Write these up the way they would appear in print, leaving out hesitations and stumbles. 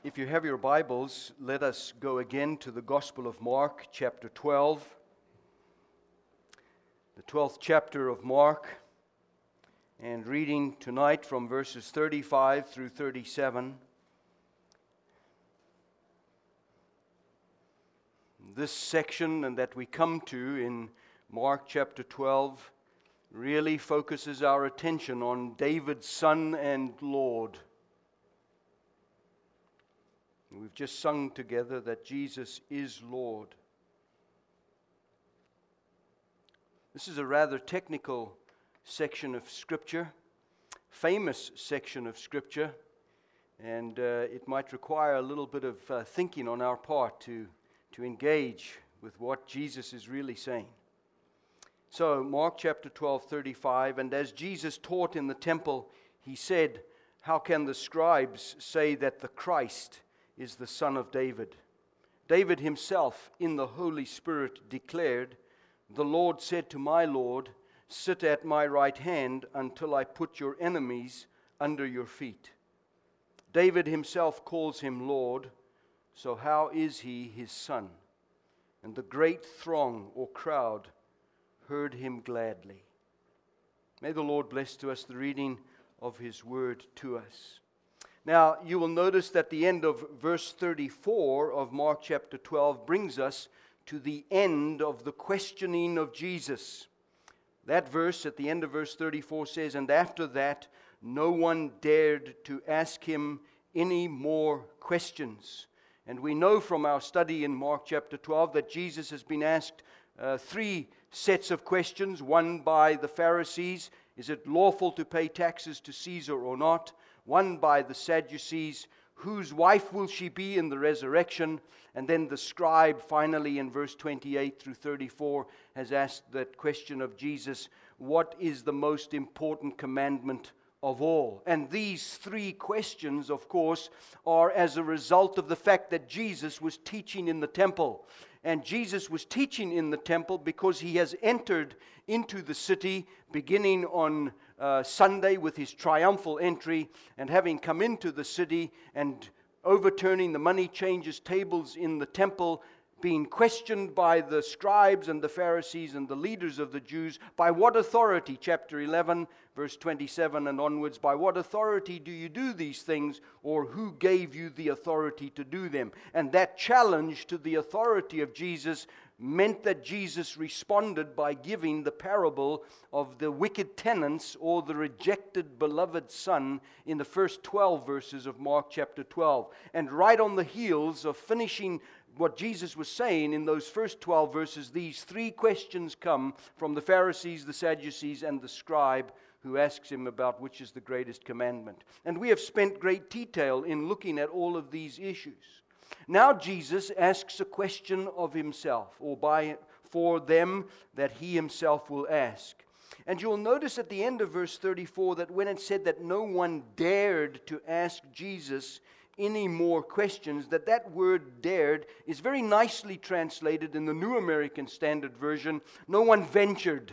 If you have your Bibles, let us go again to the Gospel of Mark, chapter 12. The 12th chapter of Mark, and reading tonight from verses 35 through 37. This section and that we come to in Mark chapter 12 really focuses our attention on David's Son and Lord. We've just sung together that Jesus is Lord. This is a rather technical section of Scripture, famous section of Scripture, and it might require a little bit of thinking on our part to engage with what Jesus is really saying. So, Mark chapter 12:35, and as Jesus taught in the temple, he said, "How can the scribes say that the Christ is the son of David? David himself, in the Holy Spirit, declared, 'The Lord said to my Lord, sit at my right hand until I put your enemies under your feet.' David himself calls him Lord, so how is he his son?" And the great throng or crowd heard him gladly. May the Lord bless to us the reading of his word to us. Now, you will notice that the end of verse 34 of Mark chapter 12 brings us to the end of the questioning of Jesus. That verse at the end of verse 34 says, "And after that, no one dared to ask him any more questions." And we know from our study in Mark chapter 12 that Jesus has been asked three sets of questions. One by the Pharisees, is it lawful to pay taxes to Caesar or not? One by the Sadducees, whose wife will she be in the resurrection? And then the scribe, finally in verse 28 through 34, has asked that question of Jesus, what is the most important commandment of all? And these three questions, of course, are as a result of the fact that Jesus was teaching in the temple. And Jesus was teaching in the temple because he has entered into the city beginning on Sunday with his triumphal entry, and having come into the city and overturning the money changers' tables in the temple, being questioned by the scribes and the Pharisees and the leaders of the Jews, by what authority, chapter 11, verse 27 and onwards, by what authority do you do these things, or who gave you the authority to do them? And that challenge to the authority of Jesus meant that Jesus responded by giving the parable of the wicked tenants, or the rejected beloved son, in the first 12 verses of Mark chapter 12. And right on the heels of finishing what Jesus was saying in those first 12 verses, these three questions come from the Pharisees, the Sadducees, and the scribe, who asks him about which is the greatest commandment. And we have spent great detail in looking at all of these issues. Now Jesus asks a question of himself, or for them that he himself will ask. And you'll notice at the end of verse 34 that when it said that no one dared to ask Jesus any more questions, that word dared is very nicely translated in the New American Standard Version. No one ventured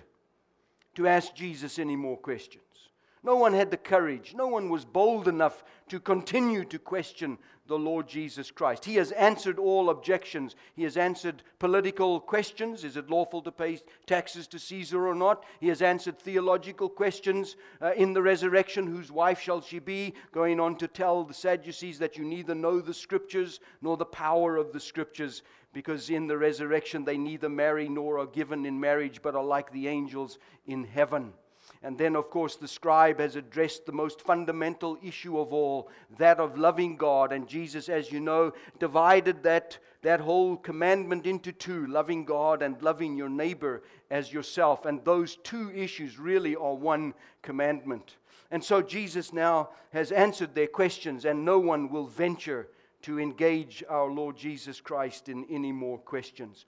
to ask Jesus any more questions. No one had the courage. No one was bold enough to continue to question the Lord Jesus Christ. He has answered all objections. He has answered political questions. Is it lawful to pay taxes to Caesar or not? He has answered theological questions. In the resurrection, whose wife shall she be? Going on to tell the Sadducees that you neither know the Scriptures nor the power of the Scriptures, because in the resurrection they neither marry nor are given in marriage, but are like the angels in heaven. And then, of course, the scribe has addressed the most fundamental issue of all, that of loving God. And Jesus, as you know, divided that whole commandment into two, loving God and loving your neighbor as yourself. And those two issues really are one commandment. And so Jesus now has answered their questions, and no one will venture to engage our Lord Jesus Christ in any more questions.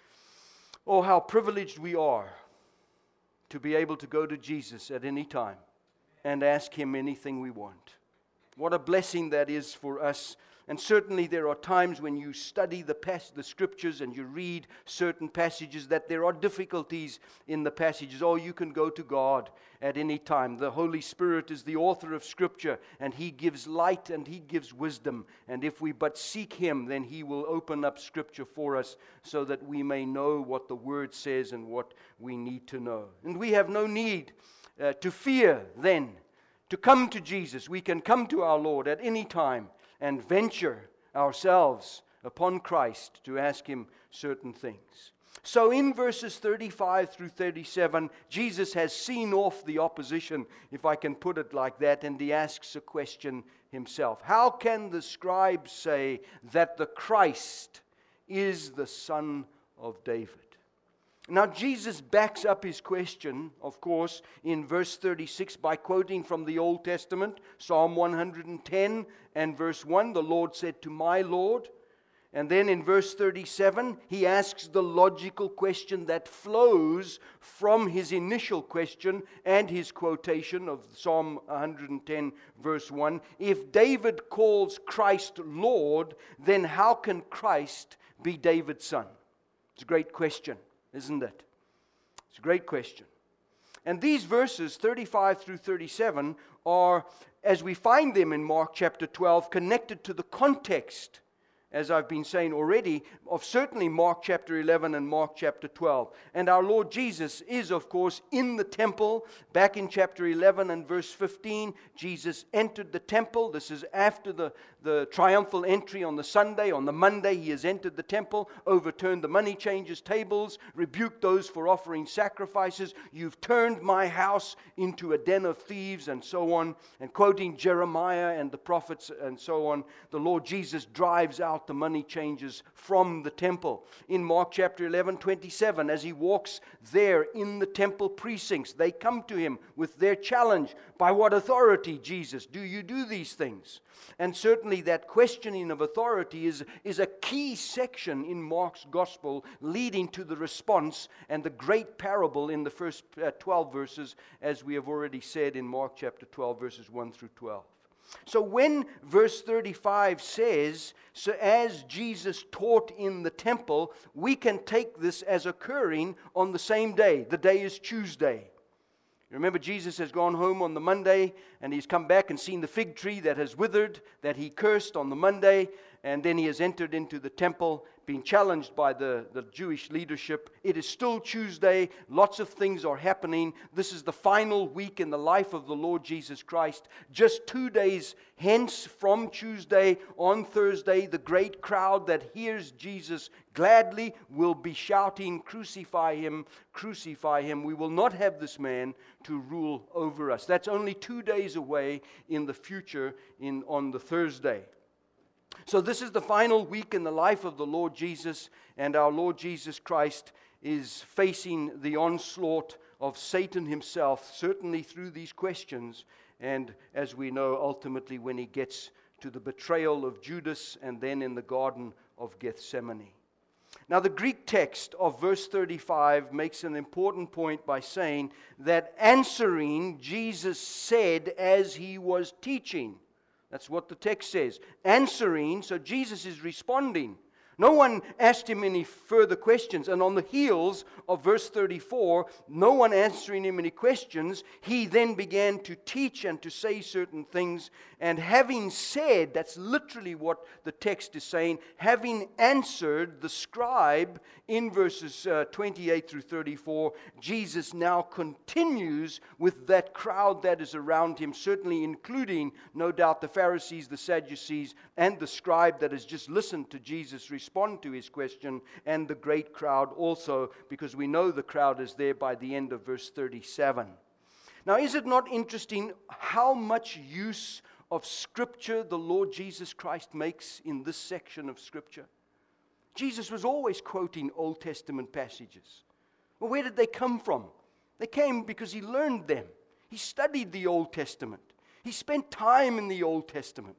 Oh, how privileged we are to be able to go to Jesus at any time and ask him anything we want. What a blessing that is for us. And certainly there are times when you study the Scriptures and you read certain passages that there are difficulties in the passages. Oh, you can go to God at any time. The Holy Spirit is the author of Scripture, and He gives light and He gives wisdom. And if we but seek Him, then He will open up Scripture for us so that we may know what the Word says and what we need to know. And we have no need to fear then to come to Jesus. We can come to our Lord at any time and venture ourselves upon Christ to ask Him certain things. So in verses 35 through 37, Jesus has seen off the opposition, if I can put it like that, and He asks a question Himself. How can the scribes say that the Christ is the Son of David? Now, Jesus backs up His question, of course, in verse 36 by quoting from the Old Testament, Psalm 110 and verse 1, the Lord said to my Lord. And then in verse 37, He asks the logical question that flows from His initial question and His quotation of Psalm 110 verse 1. If David calls Christ Lord, then how can Christ be David's son? It's a great question, isn't it? It's a great question. And these verses, 35 through 37, are, as we find them in Mark chapter 12, connected to the context, as I've been saying already, of certainly Mark chapter 11 and Mark chapter 12. And our Lord Jesus is, of course, in the temple. Back in chapter 11 and verse 15, Jesus entered the temple. This is after the triumphal entry on the Sunday. On the Monday, He has entered the temple, overturned the money changers' tables, rebuked those for offering sacrifices. You've turned my house into a den of thieves, and so on. And quoting Jeremiah and the prophets and so on, the Lord Jesus drives out the money changers from the temple. In Mark chapter 11, 27, as He walks there in the temple precincts, they come to Him with their challenge. By what authority, Jesus, do you do these things? And certainly that questioning of authority is a key section in Mark's gospel, leading to the response and the great parable in the first 12 verses, as we have already said in Mark chapter 12, verses 1 through 12. So when verse 35 says, so as Jesus taught in the temple, we can take this as occurring on the same day. The day is Tuesday. Remember, Jesus has gone home on the Monday, and He's come back and seen the fig tree that has withered, that He cursed on the Monday, and then He has entered into the temple, being challenged by the Jewish leadership. It is still Tuesday. Lots of things are happening. This is the final week in the life of the Lord Jesus Christ. Just 2 days hence from Tuesday, on Thursday, the great crowd that hears Jesus gladly will be shouting, crucify Him, crucify Him. We will not have this man to rule over us. That's only 2 days away in the future on the Thursday. So this is the final week in the life of the Lord Jesus, and our Lord Jesus Christ is facing the onslaught of Satan himself, certainly through these questions, and as we know, ultimately when He gets to the betrayal of Judas and then in the Garden of Gethsemane. Now the Greek text of verse 35 makes an important point by saying that answering, Jesus said as He was teaching. That's what the text says. Answering, so Jesus is responding. No one asked Him any further questions. And on the heels of verse 34, no one answering Him any questions, He then began to teach and to say certain things. And having said, that's literally what the text is saying, having answered the scribe in verses 28 through 34, Jesus now continues with that crowd that is around Him, certainly including, no doubt, the Pharisees, the Sadducees, and the scribe that has just listened to Jesus respond to his question, and the great crowd also, because we know the crowd is there by the end of verse 37. Now, is it not interesting how much use of Scripture the Lord Jesus Christ makes in this section of Scripture? Jesus was always quoting Old Testament passages. Well, where did they come from? They came because He learned them. He studied the Old Testament. He spent time in the Old Testament.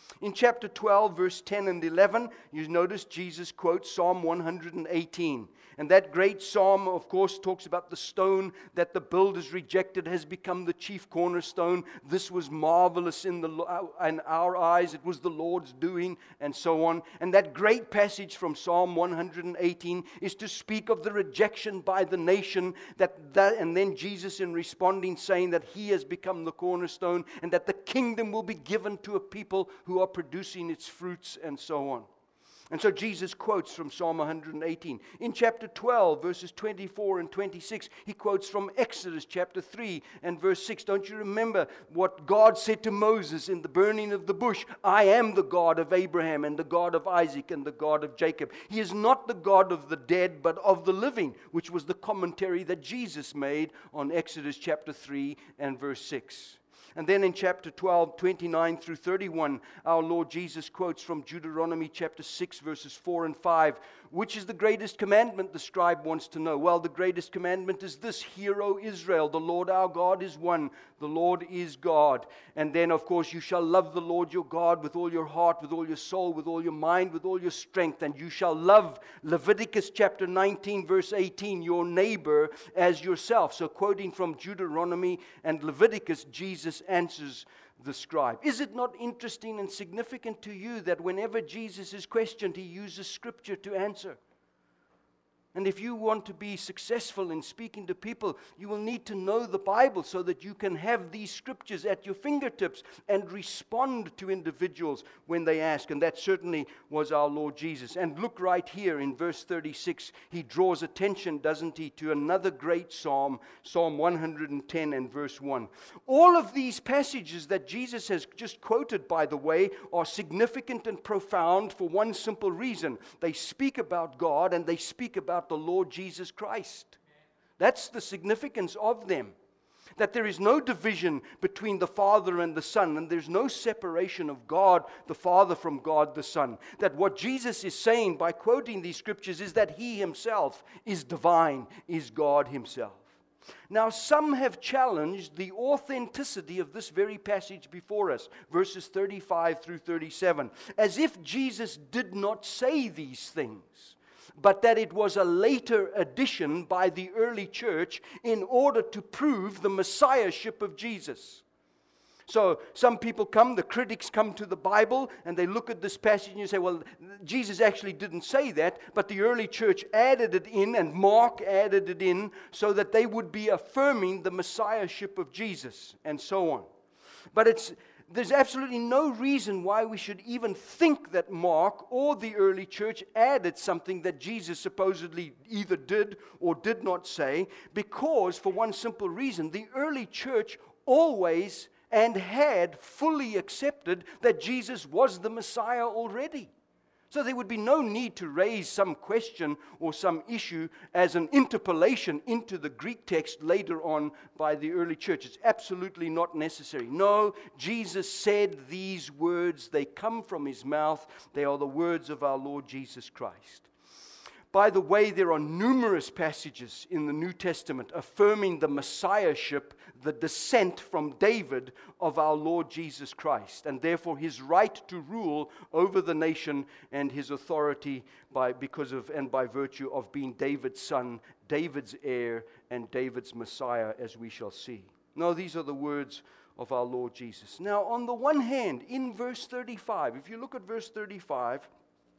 In chapter 12, verse 10 and 11, you notice Jesus quotes Psalm 118. And that great psalm, of course, talks about the stone that the builders rejected has become the chief cornerstone. This was marvelous in our eyes. It was the Lord's doing, and so on. And that great passage from Psalm 118 is to speak of the rejection by the nation, and then Jesus in responding saying that He has become the cornerstone and that the kingdom will be given to a people who are producing its fruits, and so on. And so Jesus quotes from Psalm 118. In chapter 12, verses 24 and 26, he quotes from Exodus chapter 3 and verse 6. Don't you remember what God said to Moses in the burning of the bush? I am the God of Abraham and the God of Isaac and the God of Jacob. He is not the God of the dead, but of the living, which was the commentary that Jesus made on Exodus chapter 3 and verse 6. And then in chapter 12, 29 through 31, our Lord Jesus quotes from Deuteronomy chapter 6, verses 4 and 5. Which is the greatest commandment, the scribe wants to know. Well, the greatest commandment is this: Hear, O Israel, the Lord our God is one. The Lord is God. And then, of course, you shall love the Lord your God with all your heart, with all your soul, with all your mind, with all your strength. And you shall love, Leviticus chapter 19, verse 18, your neighbor as yourself. So quoting from Deuteronomy and Leviticus, Jesus answers the scribe. Is it not interesting and significant to you that whenever Jesus is questioned, He uses Scripture to answer? And if you want to be successful in speaking to people, you will need to know the Bible so that you can have these scriptures at your fingertips and respond to individuals when they ask. And that certainly was our Lord Jesus. And look right here in verse 36, He draws attention, doesn't He, to another great psalm, Psalm 110 and verse 1. All of these passages that Jesus has just quoted, by the way, are significant and profound for one simple reason. They speak about God and they speak about the Lord Jesus Christ. That's the significance of them. That there is no division between the Father and the Son, and there's no separation of God the Father from God the Son. That what Jesus is saying by quoting these scriptures is that He Himself is divine, is God Himself. Now, some have challenged the authenticity of this very passage before us, verses 35 through 37, as if Jesus did not say these things, but that it was a later addition by the early church in order to prove the messiahship of Jesus. So some people the critics come to the Bible and they look at this passage and you say, well, Jesus actually didn't say that, but the early church added it in, and Mark added it in so that they would be affirming the messiahship of Jesus, and so on. But there's absolutely no reason why we should even think that Mark or the early church added something that Jesus supposedly either did or did not say, because for one simple reason, the early church always and had fully accepted that Jesus was the Messiah already. So there would be no need to raise some question or some issue as an interpolation into the Greek text later on by the early church. It's absolutely not necessary. No, Jesus said these words. They come from His mouth. They are the words of our Lord Jesus Christ. By the way, there are numerous passages in the New Testament affirming the messiahship, the descent from David of our Lord Jesus Christ, and therefore His right to rule over the nation and His authority by virtue of being David's son, David's heir, and David's Messiah, as we shall see. No, these are the words of our Lord Jesus. Now, on the one hand, in verse 35, if you look at verse 35,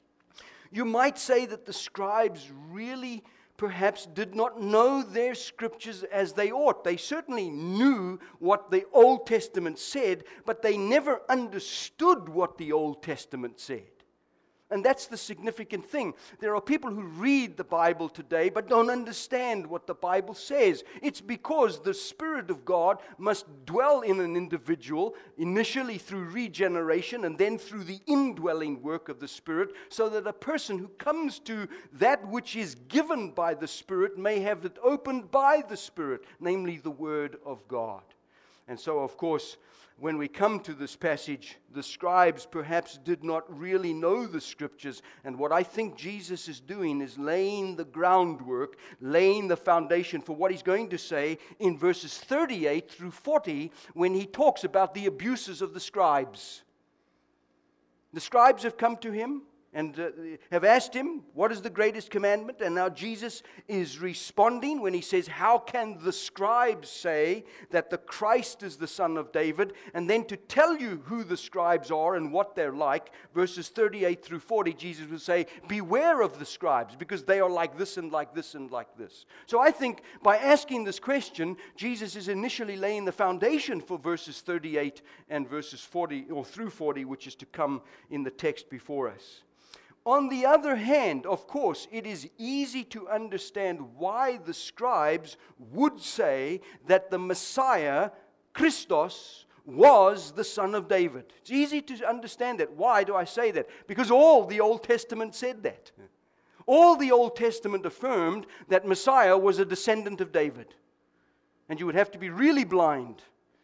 you might say that the scribes really perhaps did not know their scriptures as they ought. They certainly knew what the Old Testament said, but they never understood what the Old Testament said. And that's the significant thing. There are people who read the Bible today but don't understand what the Bible says. It's because the Spirit of God must dwell in an individual, initially through regeneration and then through the indwelling work of the Spirit, so that a person who comes to that which is given by the Spirit may have it opened by the Spirit, namely the Word of God. And so, of course, when we come to this passage, the scribes perhaps did not really know the scriptures. And what I think Jesus is doing is laying the groundwork, laying the foundation for what He's going to say in verses 38 through 40 when He talks about the abuses of the scribes. The scribes have come to him and have asked him, what is the greatest commandment? And now Jesus is responding when he says, how can the scribes say that the Christ is the son of David? And then to tell you who the scribes are and what they're like, verses 38 through 40, Jesus will say, beware of the scribes, because they are like this and like this and like this. So I think by asking this question, Jesus is initially laying the foundation for verses 38 and verses 40 or through 40, which is to come in the text before us. On the other hand, of course, it is easy to understand why the scribes would say that the Messiah, Christos, was the son of David. It's easy to understand that. Why do I say that? Because all the Old Testament said that. All the Old Testament affirmed that Messiah was a descendant of David. And you would have to be really blind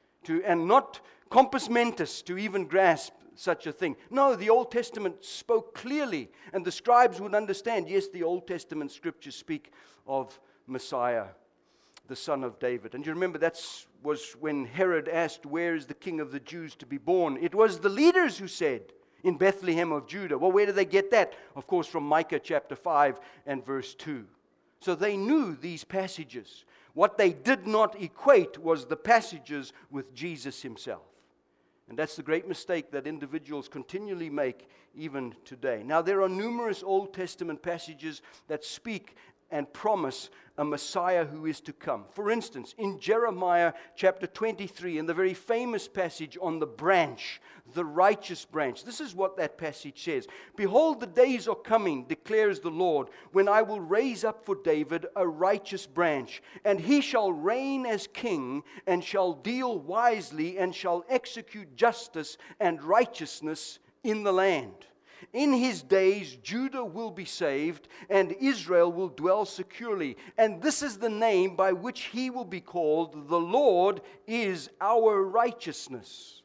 and not compos mentis to even grasp such a thing. No, the Old Testament spoke clearly, and the scribes would understand, yes, the Old Testament scriptures speak of Messiah, the son of David. And you remember that was when Herod asked, where is the king of the Jews to be born? It was the leaders who said, in Bethlehem of Judah. Well, where did they get that? Of course, from Micah chapter 5 and verse 2. So they knew these passages. What they did not equate was the passages with Jesus himself. And that's the great mistake that individuals continually make even today. Now, there are numerous Old Testament passages that speak and promise a Messiah who is to come. For instance, in Jeremiah chapter 23, in the very famous passage on the branch, the righteous branch, this is what that passage says. Behold, the days are coming, declares the Lord, when I will raise up for David a righteous branch, and he shall reign as king, and shall deal wisely, and shall execute justice and righteousness in the land. In his days, Judah will be saved, and Israel will dwell securely. And this is the name by which he will be called. The Lord is our righteousness.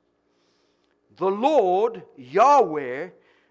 The Lord, Yahweh,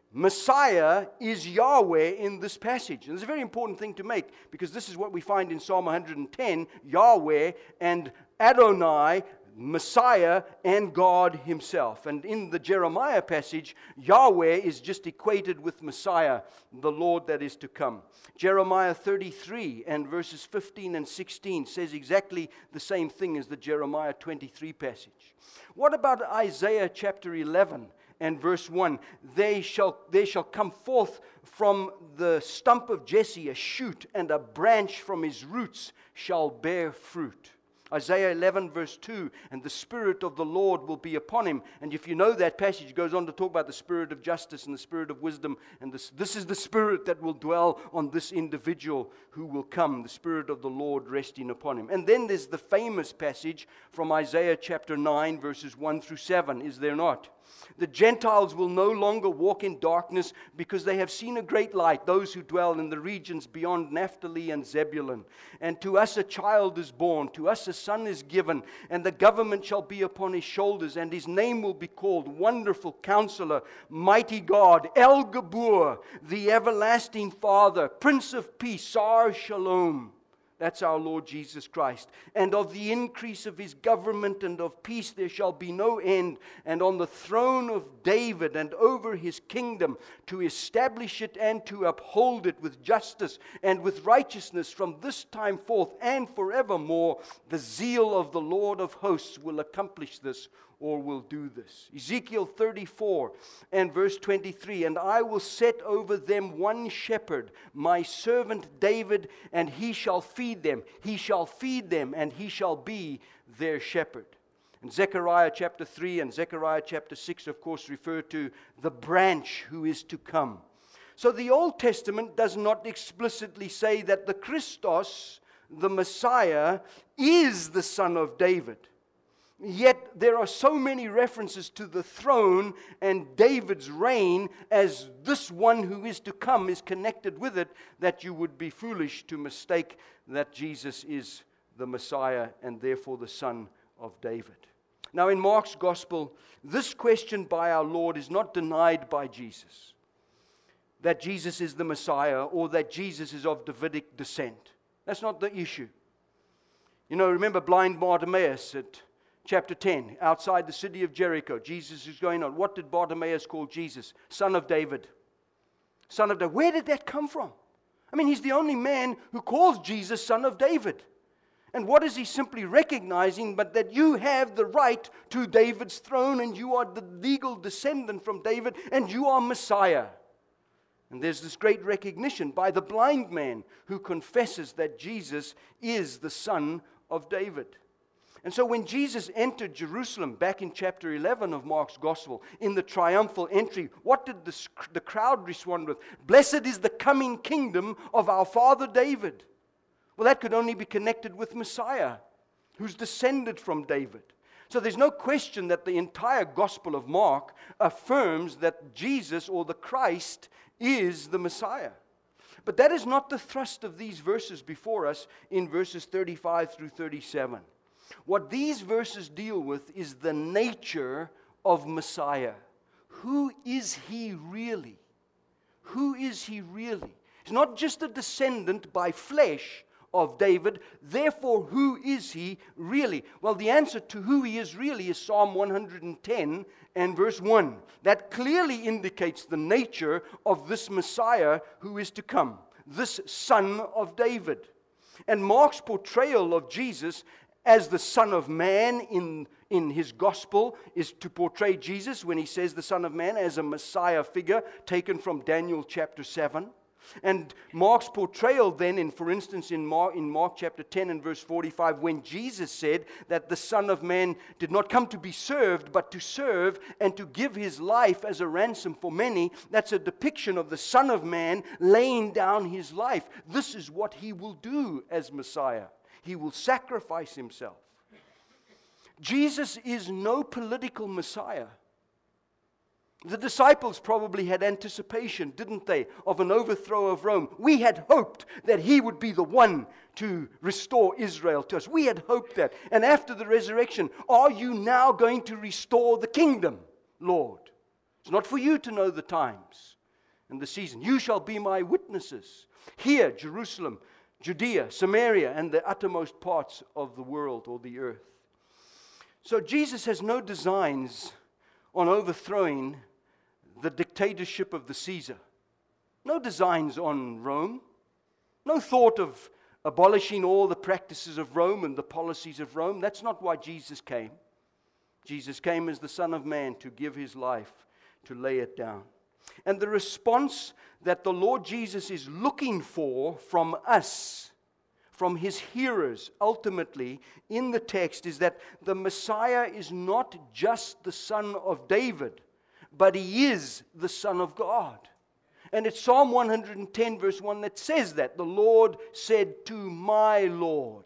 Messiah is Yahweh in this passage. And it's a very important thing to make, because this is what we find in Psalm 110, Yahweh and Adonai, Messiah and God himself. And in the Jeremiah passage, Yahweh is just equated with Messiah, the Lord that is to come. Jeremiah 33 and verses 15 and 16 says exactly the same thing as the Jeremiah 23 passage. What about Isaiah chapter 11 and verse 1? There shall come forth from the stump of Jesse a shoot, and a branch from his roots shall bear fruit. Isaiah 11 verse 2, and the Spirit of the Lord will be upon him. And if you know that passage, it goes on to talk about the Spirit of justice and the Spirit of wisdom. And this is the Spirit that will dwell on this individual who will come, the Spirit of the Lord resting upon him. And then there's the famous passage from Isaiah chapter 9 verses 1 through 7, is there not? The Gentiles will no longer walk in darkness, because they have seen a great light, those who dwell in the regions beyond Naphtali and Zebulun. And to us a child is born, to us a son is given, and the government shall be upon his shoulders, and his name will be called Wonderful Counselor, Mighty God, El Gabor, the Everlasting Father, Prince of Peace, Sar Shalom. That's our Lord Jesus Christ. And of the increase of his government and of peace there shall be no end. And on the throne of David and over his kingdom, to establish it and to uphold it with justice and with righteousness from this time forth and forevermore. The zeal of the Lord of hosts will accomplish this, or will do this. Ezekiel 34 and verse 23, and I will set over them one shepherd, my servant David, and he shall feed them. He shall feed them, and he shall be their shepherd. And Zechariah chapter 3 and Zechariah chapter 6, of course, refer to the branch who is to come. So the Old Testament does not explicitly say that the Christos, the Messiah, is the son of David. Yet there are so many references to the throne and David's reign as this one who is to come is connected with it, that you would be foolish to mistake that Jesus is the Messiah and therefore the son of David. Now in Mark's gospel, this question by our Lord is not denied by Jesus, that Jesus is the Messiah or that Jesus is of Davidic descent. That's not the issue. You know, remember blind Bartimaeus at chapter 10, outside the city of Jericho, Jesus is going on. What did Bartimaeus call Jesus? Son of David. Son of David. Where did that come from? I mean, he's the only man who calls Jesus Son of David. And what is he simply recognizing but that you have the right to David's throne and you are the legal descendant from David and you are Messiah. And there's this great recognition by the blind man who confesses that Jesus is the Son of David. And so when Jesus entered Jerusalem back in chapter 11 of Mark's Gospel, in the triumphal entry, what did the crowd respond with? Blessed is the coming kingdom of our father David. Well, that could only be connected with Messiah, who's descended from David. So there's no question that the entire Gospel of Mark affirms that Jesus or the Christ is the Messiah. But that is not the thrust of these verses before us in verses 35 through 37. What these verses deal with is the nature of Messiah. Who is he really? Who is he really? He's not just a descendant by flesh of David. Therefore, who is he really? Well, the answer to who he is really is Psalm 110 and verse 1. That clearly indicates the nature of this Messiah who is to come, this Son of David. And Mark's portrayal of Jesus as the Son of Man in his gospel is to portray Jesus when he says the Son of Man as a Messiah figure taken from Daniel chapter 7. And Mark's portrayal then, for instance, in Mark chapter 10 and verse 45, when Jesus said that the Son of Man did not come to be served, but to serve and to give his life as a ransom for many, that's a depiction of the Son of Man laying down his life. This is what he will do as Messiah. He will sacrifice himself. Jesus is no political Messiah. The disciples probably had anticipation, didn't they, of an overthrow of Rome. We had hoped that he would be the one to restore Israel to us. We had hoped that. And after the resurrection, are you now going to restore the kingdom, Lord? It's not for you to know the times and the season. You shall be my witnesses. Here, Jerusalem, Judea, Samaria, and the uttermost parts of the world or the earth. So Jesus has no designs on overthrowing the dictatorship of the Caesar. No designs on Rome. No thought of abolishing all the practices of Rome and the policies of Rome. That's not why Jesus came. Jesus came as the Son of Man to give his life, to lay it down. And the response that the Lord Jesus is looking for from us, from his hearers, ultimately, in the text, is that the Messiah is not just the Son of David, but he is the Son of God. And it's Psalm 110 verse 1 that says that. The Lord said to my Lord.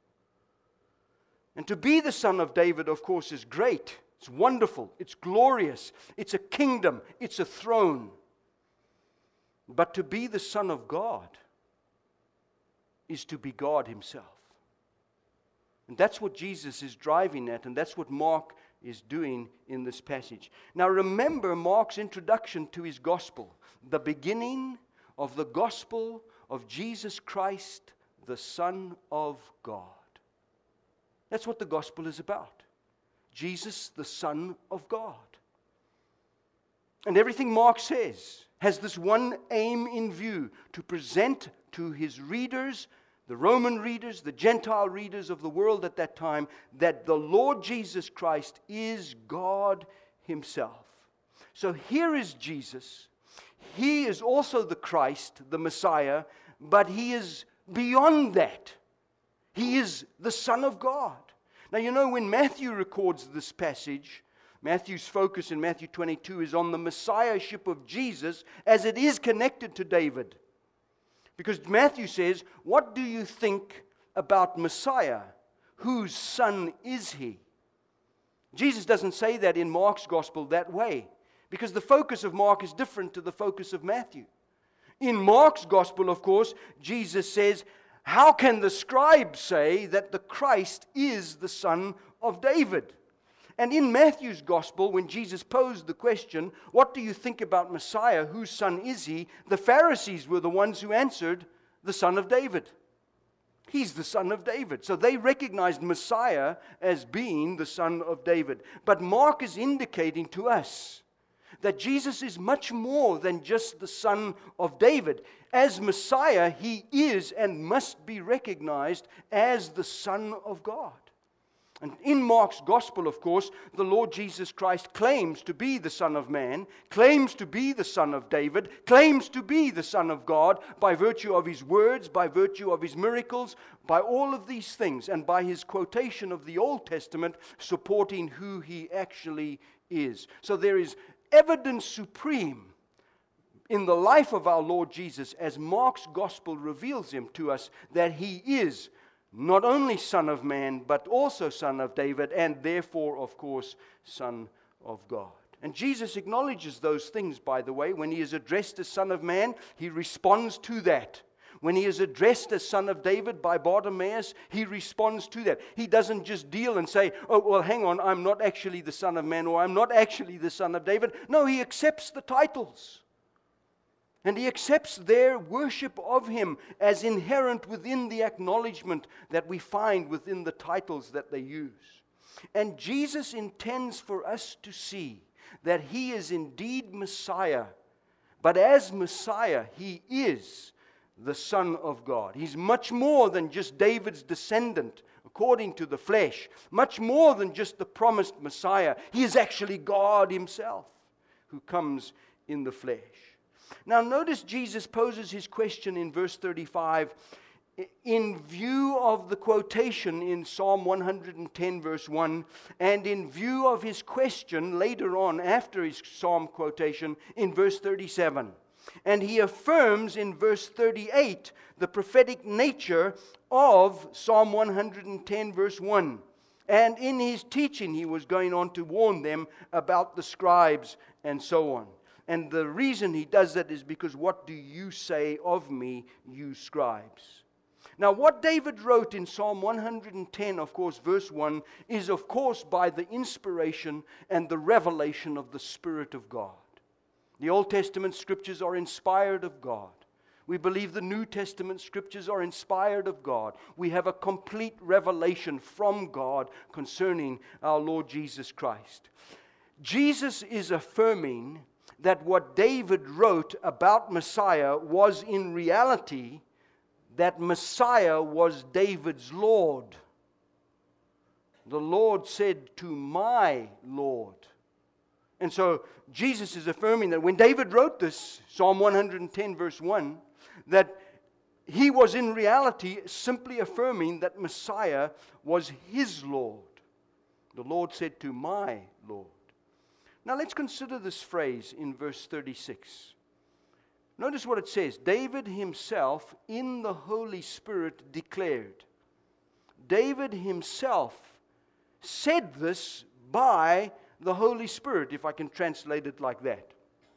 And to be the Son of David, of course, is great. It's wonderful. It's glorious. It's a kingdom. It's a throne. But to be the Son of God is to be God himself. And that's what Jesus is driving at, and that's what Mark is doing in this passage. Now remember Mark's introduction to his gospel, the beginning of the gospel of Jesus Christ, the Son of God. That's what the gospel is about. Jesus, the Son of God. And everything Mark says has this one aim in view, to present to his readers, the Roman readers, the Gentile readers of the world at that time, that the Lord Jesus Christ is God himself. So here is Jesus. He is also the Christ, the Messiah, but he is beyond that. He is the Son of God. Now, you know, when Matthew records this passage, Matthew's focus in Matthew 22 is on the Messiahship of Jesus as it is connected to David. Because Matthew says, what do you think about Messiah? Whose son is he? Jesus doesn't say that in Mark's gospel that way, because the focus of Mark is different to the focus of Matthew. In Mark's gospel, of course, Jesus says, how can the scribes say that the Christ is the Son of David? And in Matthew's gospel, when Jesus posed the question, what do you think about Messiah? Whose son is he? The Pharisees were the ones who answered, the Son of David. He's the son of David. So they recognized Messiah as being the son of David. But Mark is indicating to us that Jesus is much more than just the son of David. As Messiah, he is and must be recognized as the Son of God. And in Mark's gospel, of course, the Lord Jesus Christ claims to be the Son of Man, claims to be the Son of David, claims to be the Son of God by virtue of his words, by virtue of his miracles, by all of these things, and by his quotation of the Old Testament supporting who he actually is. So there is evidence supreme in the life of our Lord Jesus as Mark's gospel reveals him to us that he is not only Son of Man, but also Son of David, and therefore, of course, Son of God. And Jesus acknowledges those things, by the way. When he is addressed as Son of Man, he responds to that. When he is addressed as Son of David by Bartimaeus, he responds to that. He doesn't just deal and say, oh, well, hang on, I'm not actually the Son of Man, or I'm not actually the Son of David. No, he accepts the titles. And he accepts their worship of him as inherent within the acknowledgement that we find within the titles that they use. And Jesus intends for us to see that he is indeed Messiah. But as Messiah, he is the Son of God. He's much more than just David's descendant according to the flesh. Much more than just the promised Messiah. He is actually God himself who comes in the flesh. Now notice Jesus poses his question in verse 35 in view of the quotation in Psalm 110 verse 1 and in view of his question later on after his Psalm quotation in verse 37. And he affirms in verse 38 the prophetic nature of Psalm 110 verse 1. And in his teaching he was going on to warn them about the scribes and so on. And the reason he does that is because what do you say of me, you scribes? Now what David wrote in Psalm 110, of course, verse 1, is of course by the inspiration and the revelation of the Spirit of God. The Old Testament scriptures are inspired of God. We believe the New Testament scriptures are inspired of God. We have a complete revelation from God concerning our Lord Jesus Christ. Jesus is affirming that what David wrote about Messiah was in reality that Messiah was David's Lord. The Lord said to my Lord. And so Jesus is affirming that when David wrote this, Psalm 110 verse 1, that he was in reality simply affirming that Messiah was his Lord. The Lord said to my Lord. Now let's consider this phrase in verse 36. Notice what it says. David himself in the Holy Spirit declared. David himself said this by the Holy Spirit, if I can translate it like that.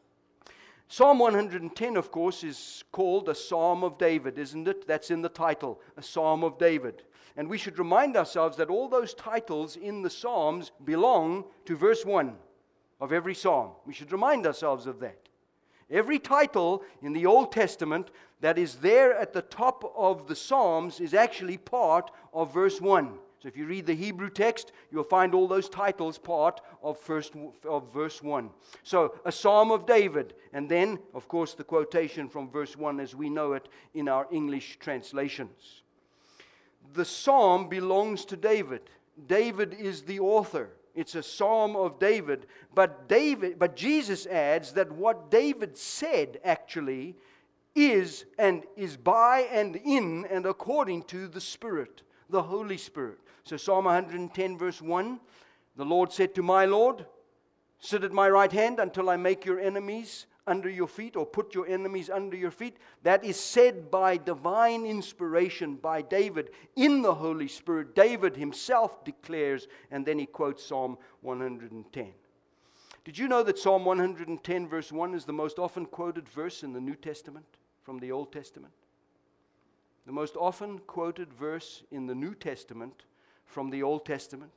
Psalm 110, of course, is called a Psalm of David, isn't it? That's in the title, a Psalm of David. And we should remind ourselves that all those titles in the Psalms belong to verse 1 of every psalm. We should remind ourselves of that. Every title in the Old Testament that is there at the top of the Psalms is actually part of verse 1. So if you read the Hebrew text, you'll find all those titles part of verse 1. So a Psalm of David, and then, of course, the quotation from verse 1 as we know it in our English translations. The psalm belongs to David. David is the author. It's a Psalm of David. But Jesus adds that what David said actually is by and in and according to the Spirit, the Holy Spirit. So Psalm 110 verse 1, the Lord said to my Lord, sit at my right hand until I make your enemies under your feet, or put your enemies under your feet. That is said by divine inspiration by David in the Holy Spirit. David himself declares, and then he quotes Psalm 110. Did you know that Psalm 110 verse 1 is the most often quoted verse in the New Testament from the Old Testament? The most often quoted verse in the New Testament from the Old Testament.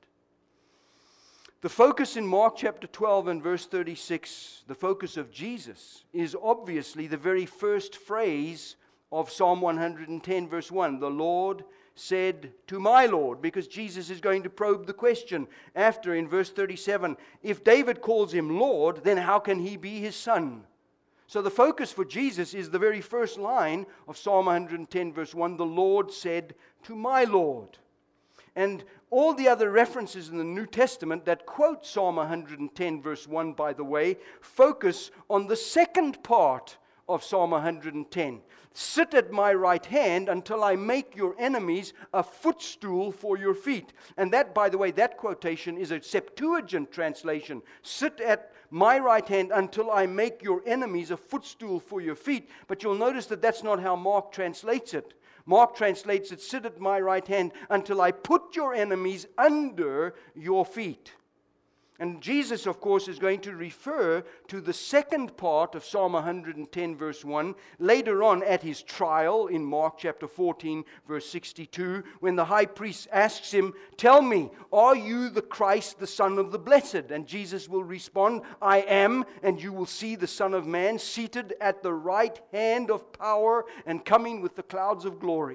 The focus in Mark chapter 12 and verse 36, the focus of Jesus, is obviously the very first phrase of Psalm 110 verse 1. The Lord said to my Lord, because Jesus is going to probe the question after in verse 37. If David calls him Lord, then how can he be his son? So the focus for Jesus is the very first line of Psalm 110 verse 1. The Lord said to my Lord. And all the other references in the New Testament that quote Psalm 110 verse 1, by the way, focus on the second part of Psalm 110. Sit at my right hand until I make your enemies a footstool for your feet. And that, by the way, that quotation is a Septuagint translation. Sit at my right hand until I make your enemies a footstool for your feet. But you'll notice that that's not how Mark translates it. Mark translates it, sit at my right hand until I put your enemies under your feet. And Jesus, of course, is going to refer to the second part of Psalm 110, verse 1, later on at his trial in Mark chapter 14, verse 62, when the high priest asks him, tell me, are you the Christ, the Son of the Blessed? And Jesus will respond, I am, and you will see the Son of Man seated at the right hand of power and coming with the clouds of glory.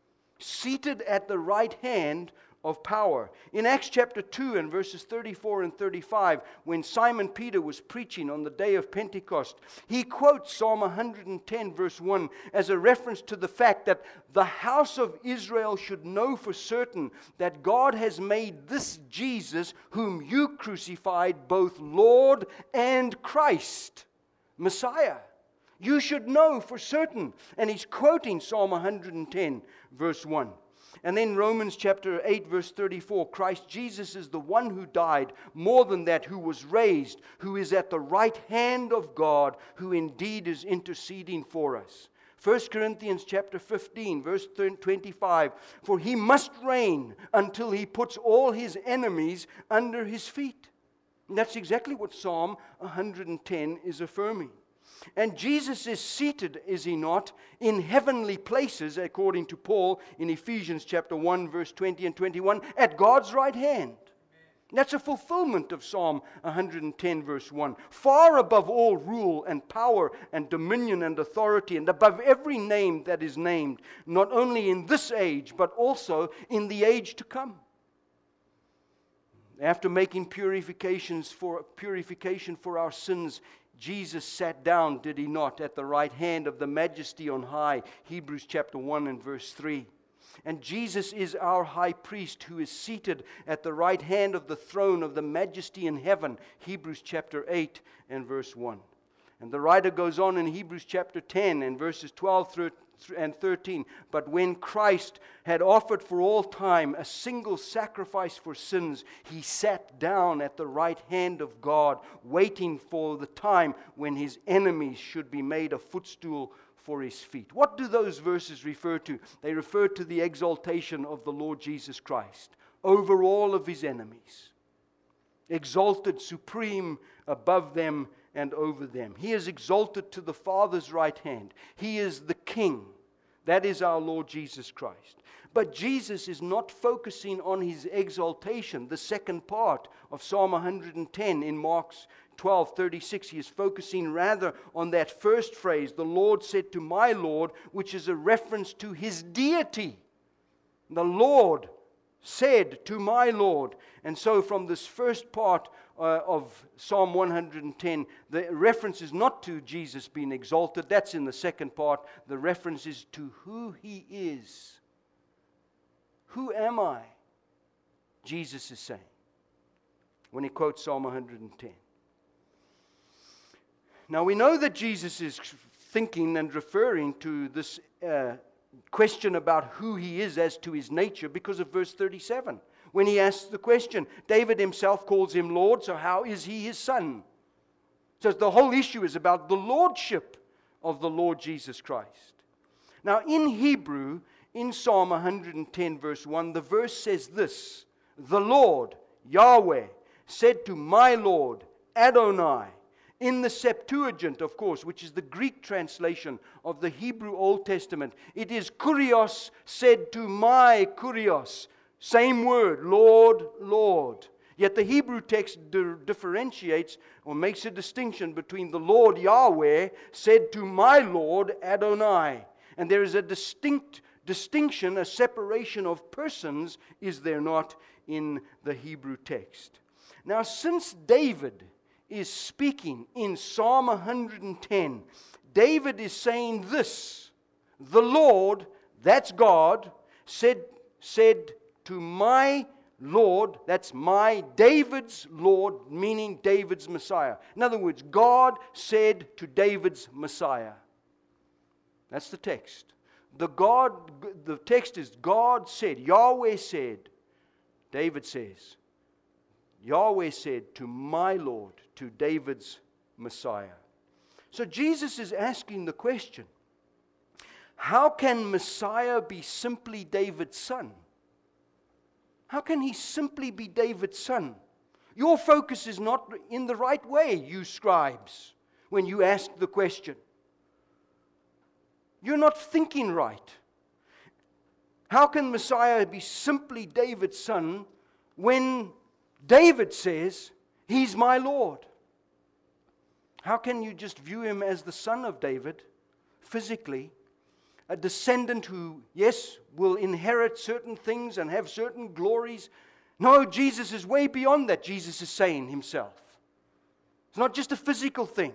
Seated at the right hand of power. In Acts chapter 2 and verses 34 and 35, when Simon Peter was preaching on the day of Pentecost, he quotes Psalm 110 verse 1 as a reference to the fact that the house of Israel should know for certain that God has made this Jesus, whom you crucified, both Lord and Christ, Messiah. You should know for certain. And he's quoting Psalm 110 verse 1. And then Romans chapter 8 verse 34, Christ Jesus is the one who died, more than that, who was raised, who is at the right hand of God, who indeed is interceding for us. 1 Corinthians chapter 15 verse 25, for he must reign until he puts all his enemies under his feet. And that's exactly what Psalm 110 is affirming. And Jesus is seated, is he not, in heavenly places, according to Paul in Ephesians chapter 1, verse 20 and 21, at God's right hand. That's a fulfillment of Psalm 110, verse 1. Far above all rule and power and dominion and authority, and above every name that is named, not only in this age, but also in the age to come. After making purification for our sins, Jesus sat down, did he not, at the right hand of the Majesty on high, Hebrews chapter 1 and verse 3. And Jesus is our high priest who is seated at the right hand of the throne of the Majesty in heaven, Hebrews chapter 8 and verse 1. And the writer goes on in Hebrews chapter 10 and verses 12 through and 13. But when Christ had offered for all time a single sacrifice for sins, he sat down at the right hand of God, waiting for the time when his enemies should be made a footstool for his feet. What do those verses refer to? They refer to the exaltation of the Lord Jesus Christ over all of his enemies. Exalted supreme above them and over them. He is exalted to the Father's right hand. He is the King. That is our Lord Jesus Christ. But Jesus is not focusing on his exaltation, the second part of Psalm 110 in Mark 12:36. He is focusing rather on that first phrase, the Lord said to my Lord, which is a reference to his deity. The Lord said to my Lord. And so from this first part of Psalm 110, the reference is not to Jesus being exalted. That's in the second part. The reference is to who he is. Who am I? Jesus is saying when he quotes Psalm 110. Now we know that Jesus is thinking and referring to this question about who he is as to his nature because of verse 37. When he asks the question, David himself calls him Lord, so how is he his son? So the whole issue is about the lordship of the Lord Jesus Christ. Now in Hebrew, in Psalm 110 verse 1, the verse says this, the Lord, Yahweh, said to my Lord, Adonai. In the Septuagint, of course, which is the Greek translation of the Hebrew Old Testament, it is Kurios said to my Kurios. Same word, Lord, Lord. Yet the Hebrew text differentiates or makes a distinction between the Lord Yahweh said to my Lord Adonai. And there is a distinct distinction, a separation of persons, is there not in the Hebrew text. Now, since David is speaking in Psalm 110, David is saying this: the Lord, that's God, said to my Lord, that's my David's Lord, meaning David's Messiah. In other words, God said to David's Messiah. That's the text. The text is God said, Yahweh said, David says, Yahweh said to my Lord, to David's Messiah. So Jesus is asking the question, how can Messiah be simply David's son? How can he simply be David's son? Your focus is not in the right way, you scribes, when you ask the question. You're not thinking right. How can Messiah be simply David's son when David says, he's my Lord? How can you just view him as the son of David, physically, a descendant who, yes, will inherit certain things and have certain glories? No, Jesus is way beyond that, Jesus is saying himself. It's not just a physical thing.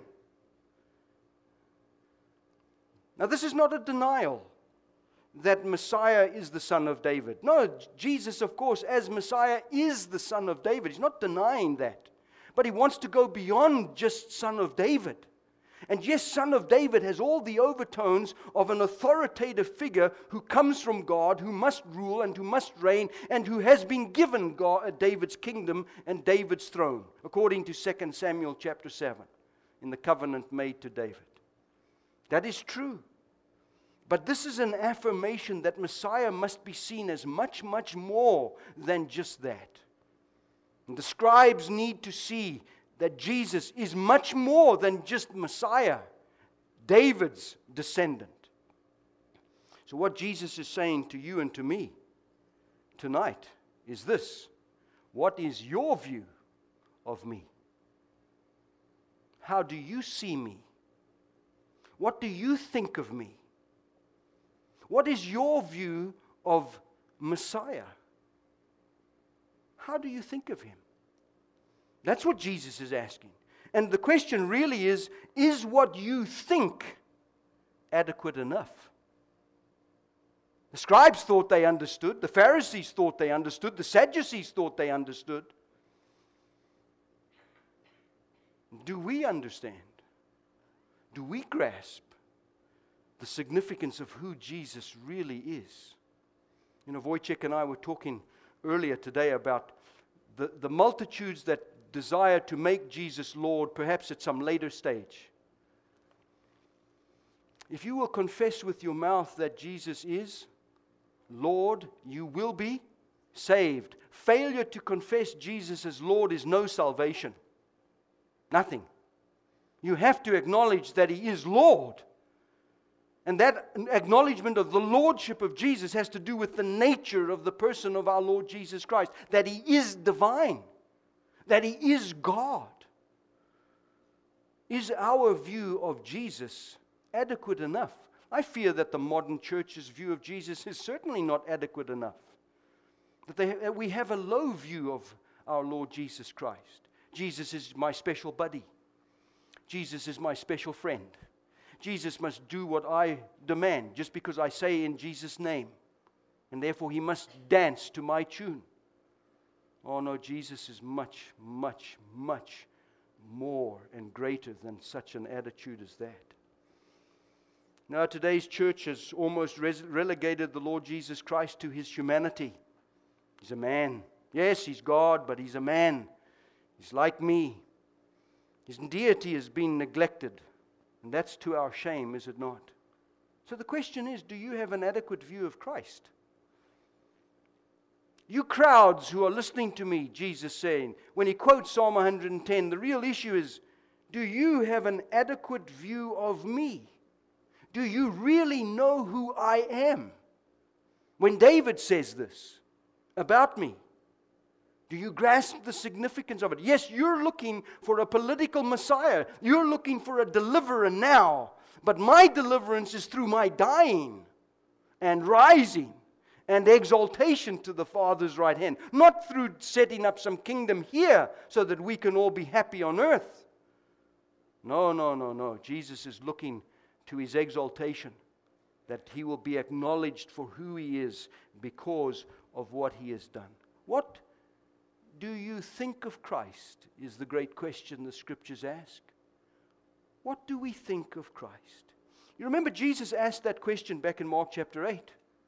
Now, this is not a denial that Messiah is the son of David. No, Jesus, of course, as Messiah, is the son of David. He's not denying that. But he wants to go beyond just son of David. And yes, son of David has all the overtones of an authoritative figure who comes from God, who must rule and who must reign, and who has been given David's kingdom and David's throne, according to 2 Samuel chapter 7, in the covenant made to David. That is true. But this is an affirmation that Messiah must be seen as much, much more than just that. And the scribes need to see that Jesus is much more than just Messiah, David's descendant. So what Jesus is saying to you and to me tonight is this: what is your view of me? How do you see me? What do you think of me? What is your view of Messiah? How do you think of him? That's what Jesus is asking. And the question really is what you think adequate enough? The scribes thought they understood. The Pharisees thought they understood. The Sadducees thought they understood. Do we understand? Do we grasp the significance of who Jesus really is? You know, Wojciech and I were talking earlier today about the multitudes that desire to make Jesus Lord, perhaps at some later stage. If you will confess with your mouth that Jesus is Lord, you will be saved. Failure to confess Jesus as Lord is no salvation. Nothing. You have to acknowledge that He is Lord. And that acknowledgement of the Lordship of Jesus has to do with the nature of the person of our Lord Jesus Christ. That He is divine. That He is God. Is our view of Jesus adequate enough? I fear that the modern church's view of Jesus is certainly not adequate enough. That we have a low view of our Lord Jesus Christ. Jesus is my special buddy. Jesus is my special friend. Jesus must do what I demand just because I say in Jesus' name. And therefore He must dance to my tune. Oh no, Jesus is much, much, much more and greater than such an attitude as that. Now today's church has almost relegated the Lord Jesus Christ to His humanity. He's a man. Yes, He's God, but He's a man. He's like me. His deity has been neglected. And that's to our shame, is it not? So the question is, do you have an adequate view of Christ? You crowds who are listening to me, Jesus saying, when He quotes Psalm 110, the real issue is, do you have an adequate view of me? Do you really know who I am? When David says this about me, do you grasp the significance of it? Yes, you're looking for a political Messiah. You're looking for a deliverer now. But my deliverance is through my dying and rising and exaltation to the Father's right hand. Not through setting up some kingdom here so that we can all be happy on earth. No, no, no, no. Jesus is looking to His exaltation, that He will be acknowledged for who He is because of what He has done. What do you think of Christ is the great question the Scriptures ask. What do we think of Christ? You remember Jesus asked that question back in Mark chapter 8.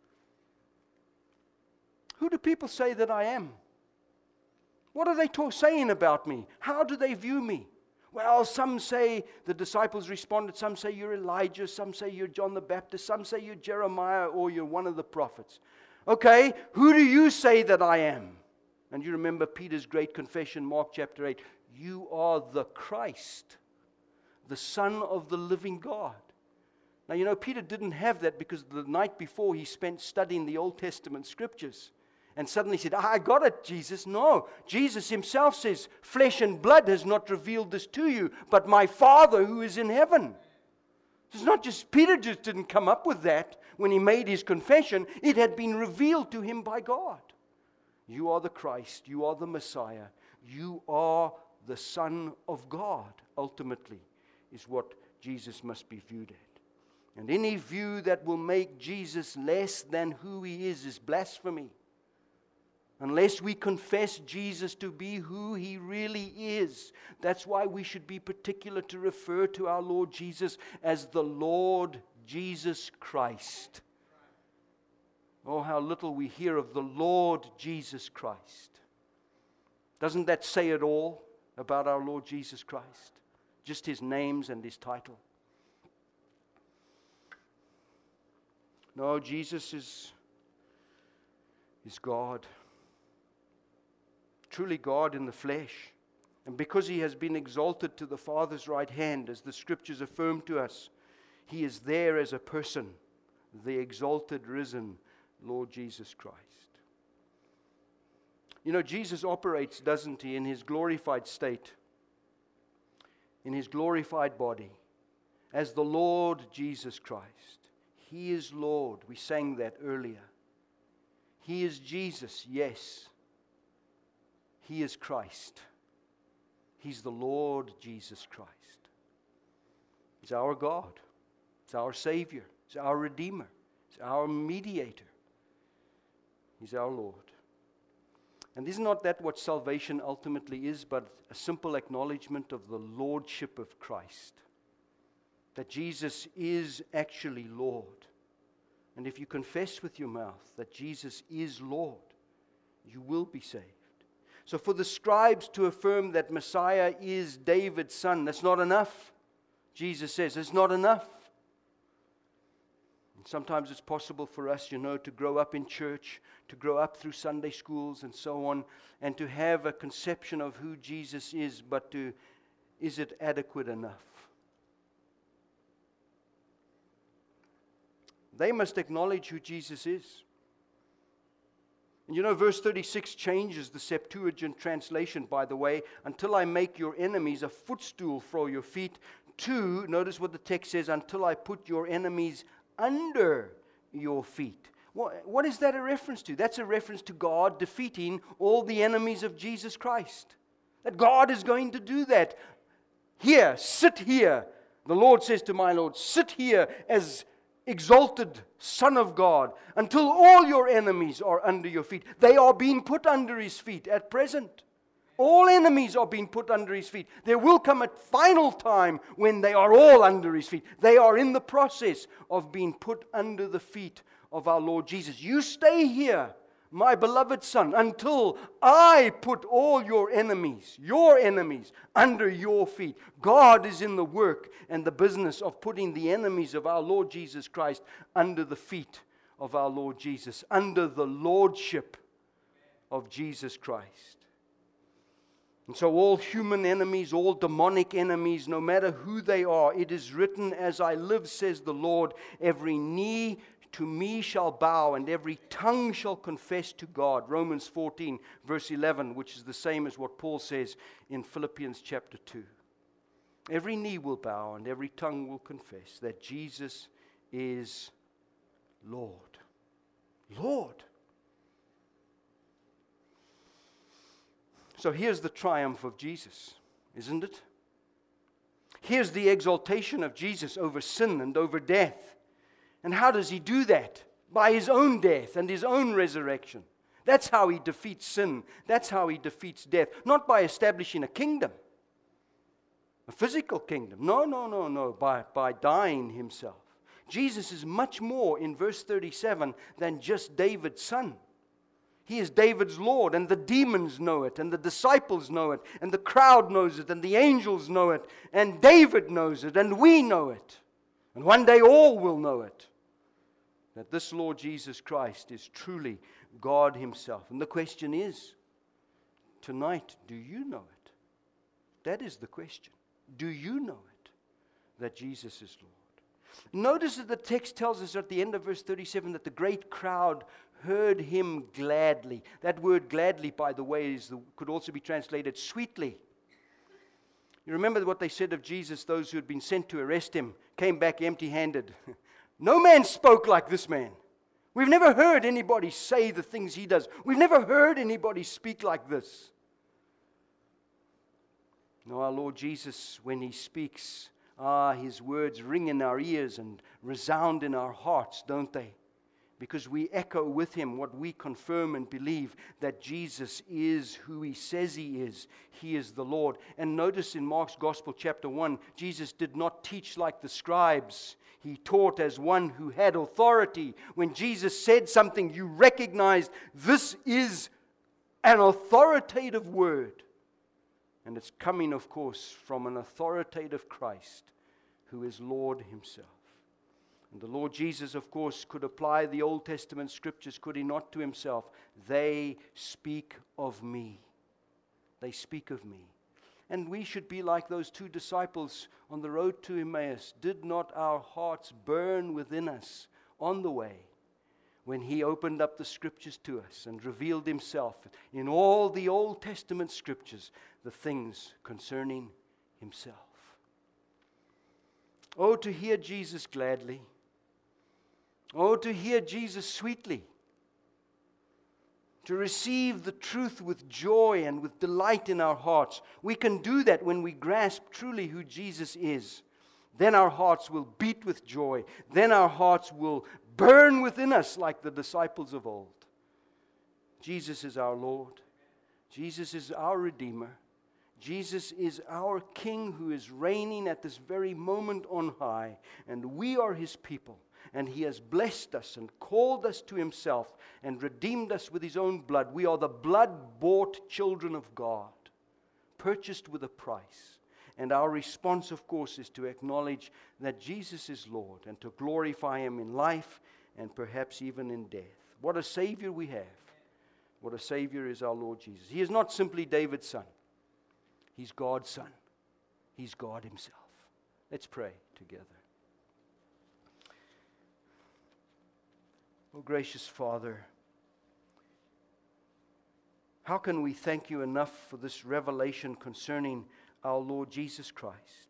Who do people say that I am? What are they saying about me? How do they view me? Well, some say, the disciples responded, some say you're Elijah, some say you're John the Baptist, some say you're Jeremiah or you're one of the prophets. Okay, who do you say that I am? And you remember Peter's great confession, Mark chapter 8. You are the Christ, the Son of the living God. Now, you know, Peter didn't have that because the night before he spent studying the Old Testament Scriptures. And suddenly said, I got it, Jesus. No, Jesus Himself says, flesh and blood has not revealed this to you, but my Father who is in heaven. It's not just, Peter just didn't come up with that when he made his confession. It had been revealed to him by God. You are the Christ. You are the Messiah. You are the Son of God, ultimately, is what Jesus must be viewed at. And any view that will make Jesus less than who He is blasphemy. Unless we confess Jesus to be who He really is. That's why we should be particular to refer to our Lord Jesus as the Lord Jesus Christ. Oh, how little we hear of the Lord Jesus Christ. Doesn't that say it all about our Lord Jesus Christ? Just His names and His title. No, Jesus is God. Truly God in the flesh. And because He has been exalted to the Father's right hand, as the Scriptures affirm to us, He is there as a person, the exalted, risen Lord Jesus Christ. You know, Jesus operates, doesn't He, in His glorified state, in His glorified body, as the Lord Jesus Christ. He is Lord. We sang that earlier. He is Jesus, yes. He is Christ. He's the Lord Jesus Christ. He's our God. He's our Savior. He's our Redeemer. He's our Mediator. He's our Lord. And is not that what salvation ultimately is, but a simple acknowledgement of the Lordship of Christ? That Jesus is actually Lord. And if you confess with your mouth that Jesus is Lord, you will be saved. So for the scribes to affirm that Messiah is David's son, that's not enough. Jesus says it's not enough. And sometimes it's possible for us, you know, to grow up in church, to grow up through Sunday schools and so on, and to have a conception of who Jesus is, but is it adequate enough? They must acknowledge who Jesus is. And you know, verse 36 changes the Septuagint translation, by the way, until I make your enemies a footstool for your feet. To, notice what the text says, until I put your enemies under your feet. What is that a reference to? That's a reference to God defeating all the enemies of Jesus Christ. That God is going to do that. Here, sit here. The Lord says to my Lord, sit here as exalted Son of God, until all your enemies are under your feet. They are being put under His feet at present. All enemies are being put under His feet. There will come a final time when they are all under His feet. They are in the process of being put under the feet of our Lord Jesus. You stay here, my beloved Son, until I put all your enemies, under your feet. God is in the work and the business of putting the enemies of our Lord Jesus Christ under the feet of our Lord Jesus, under the lordship of Jesus Christ. And so all human enemies, all demonic enemies, no matter who they are, it is written, as I live, says the Lord, every knee to me shall bow, and every tongue shall confess to God. Romans 14, verse 11, which is the same as what Paul says in Philippians chapter 2. Every knee will bow, and every tongue will confess that Jesus is Lord. Lord. So here's the triumph of Jesus, isn't it? Here's the exaltation of Jesus over sin and over death. And how does he do that? By his own death and his own resurrection. That's how he defeats sin. That's how he defeats death. Not by establishing a kingdom, a physical kingdom. No. By dying himself. Jesus is much more in verse 37 than just David's son. He is David's Lord, and the demons know it, and the disciples know it, and the crowd knows it, and the angels know it, and David knows it, and we know it. And one day all will know it. That this Lord Jesus Christ is truly God himself. And the question is, tonight, do you know it? That is the question. Do you know it? That Jesus is Lord. Notice that the text tells us at the end of verse 37 that the great crowd heard him gladly. That word gladly, by the way, could also be translated sweetly. You remember what they said of Jesus, those who had been sent to arrest him, came back empty-handed. No man spoke like this man. We've never heard anybody say the things he does. We've never heard anybody speak like this. No, our Lord Jesus, when he speaks, his words ring in our ears and resound in our hearts, don't they? Because we echo with him what we confirm and believe, that Jesus is who he says he is. He is the Lord. And notice in Mark's Gospel, chapter 1, Jesus did not teach like the scribes. He taught as one who had authority. When Jesus said something, you recognized this is an authoritative word. And it's coming, of course, from an authoritative Christ who is Lord himself. And the Lord Jesus, of course, could apply the Old Testament scriptures, could he not, to himself? They speak of me. They speak of me. And we should be like those two disciples on the road to Emmaus. Did not our hearts burn within us on the way when he opened up the scriptures to us and revealed himself in all the Old Testament scriptures, the things concerning himself? Oh, to hear Jesus gladly. Oh, to hear Jesus sweetly. To receive the truth with joy and with delight in our hearts. We can do that when we grasp truly who Jesus is. Then our hearts will beat with joy. Then our hearts will burn within us like the disciples of old. Jesus is our Lord. Jesus is our Redeemer. Jesus is our King who is reigning at this very moment on high. And we are his people. And he has blessed us and called us to himself and redeemed us with his own blood. We are the blood-bought children of God, purchased with a price. And our response, of course, is to acknowledge that Jesus is Lord and to glorify him in life and perhaps even in death. What a Savior we have. What a Savior is our Lord Jesus. He is not simply David's son. He's God's son. He's God himself. Let's pray together. Oh, gracious Father, how can we thank you enough for this revelation concerning our Lord Jesus Christ?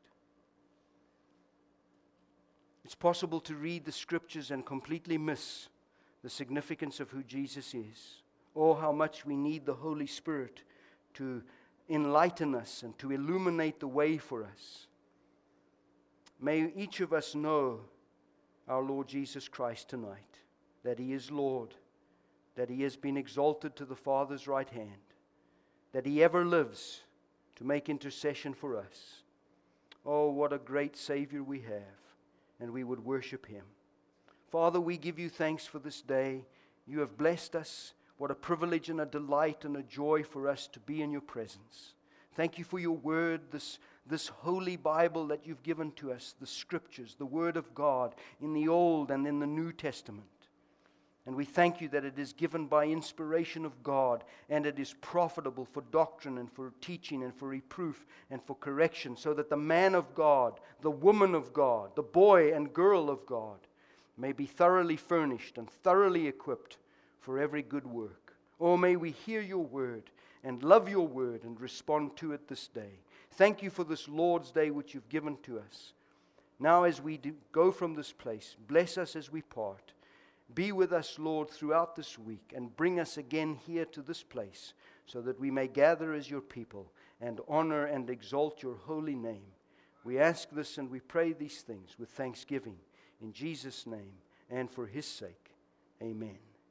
It's possible to read the scriptures and completely miss the significance of who Jesus is. Oh, how much we need the Holy Spirit to enlighten us and to illuminate the way for us. May each of us know our Lord Jesus Christ tonight, that he is Lord, that he has been exalted to the Father's right hand, that he ever lives to make intercession for us. Oh, what a great Savior we have, and we would worship him. Father, we give you thanks for this day. You have blessed us. What a privilege and a delight and a joy for us to be in your presence. Thank you for your word, this holy Bible that you've given to us, the scriptures, the word of God in the Old and in the New Testament. And we thank you that it is given by inspiration of God, and it is profitable for doctrine and for teaching and for reproof and for correction, so that the man of God, the woman of God, the boy and girl of God may be thoroughly furnished and thoroughly equipped for every good work. Oh, may we hear your word and love your word and respond to it this day. Thank you for this Lord's Day which you've given to us. Now as we go from this place, bless us as we part. Be with us, Lord, throughout this week, and bring us again here to this place so that we may gather as your people and honor and exalt your holy name. We ask this and we pray these things with thanksgiving in Jesus' name and for his sake. Amen.